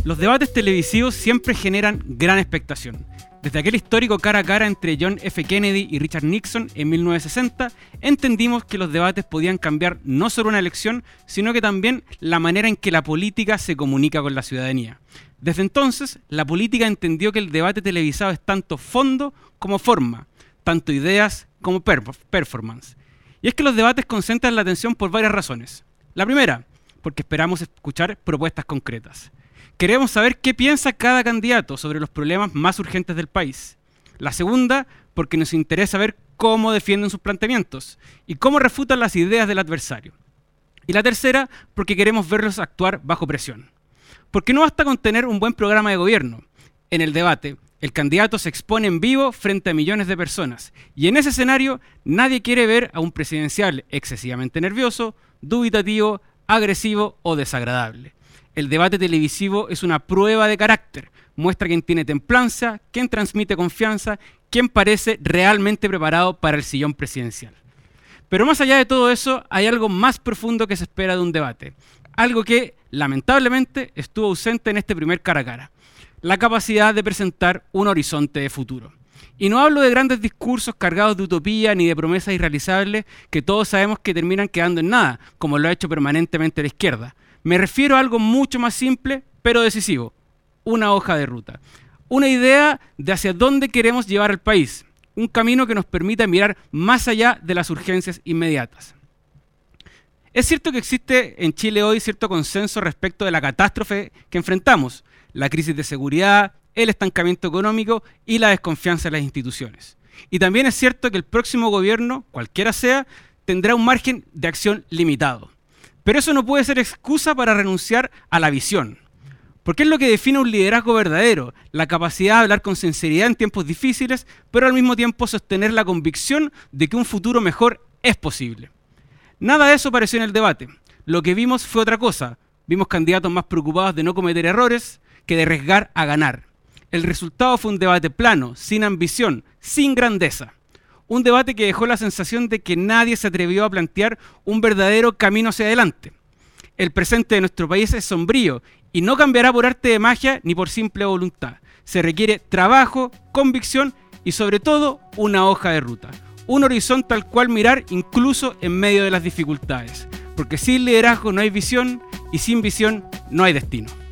Los debates televisivos siempre generan gran expectación. Desde aquel histórico cara a cara entre John F. Kennedy y Richard Nixon en 1960, entendimos que los debates podían cambiar no solo una elección, sino que también la manera en que la política se comunica con la ciudadanía. Desde entonces, la política entendió que el debate televisado es tanto fondo como forma, tanto ideas como performance. Y es que los debates concentran la atención por varias razones. La primera, porque esperamos escuchar propuestas concretas. Queremos saber qué piensa cada candidato sobre los problemas más urgentes del país. La segunda, porque nos interesa ver cómo defienden sus planteamientos y cómo refutan las ideas del adversario. Y la tercera, porque queremos verlos actuar bajo presión. Porque no basta con tener un buen programa de gobierno. En el debate, el candidato se expone en vivo frente a millones de personas. Y en ese escenario, nadie quiere ver a un presidencial excesivamente nervioso, dubitativo, agresivo o desagradable. El debate televisivo es una prueba de carácter. Muestra quién tiene templanza, quién transmite confianza, quién parece realmente preparado para el sillón presidencial. Pero más allá de todo eso, hay algo más profundo que se espera de un debate. Algo que, lamentablemente, estuvo ausente en este primer cara a cara. La capacidad de presentar un horizonte de futuro. Y no hablo de grandes discursos cargados de utopía ni de promesas irrealizables que todos sabemos que terminan quedando en nada, como lo ha hecho permanentemente la izquierda. Me refiero a algo mucho más simple, pero decisivo. Una hoja de ruta. Una idea de hacia dónde queremos llevar al país. Un camino que nos permita mirar más allá de las urgencias inmediatas. Es cierto que existe en Chile hoy cierto consenso respecto de la catástrofe que enfrentamos. La crisis de seguridad, el estancamiento económico y la desconfianza en las instituciones. Y también es cierto que el próximo gobierno, cualquiera sea, tendrá un margen de acción limitado. Pero eso no puede ser excusa para renunciar a la visión. Porque es lo que define un liderazgo verdadero, la capacidad de hablar con sinceridad en tiempos difíciles, pero al mismo tiempo sostener la convicción de que un futuro mejor es posible. Nada de eso apareció en el debate. Lo que vimos fue otra cosa. Vimos candidatos más preocupados de no cometer errores que de arriesgar a ganar. El resultado fue un debate plano, sin ambición, sin grandeza. Un debate que dejó la sensación de que nadie se atrevió a plantear un verdadero camino hacia adelante. El presente de nuestro país es sombrío y no cambiará por arte de magia ni por simple voluntad. Se requiere trabajo, convicción y sobre todo una hoja de ruta. Un horizonte al cual mirar incluso en medio de las dificultades. Porque sin liderazgo no hay visión y sin visión no hay destino.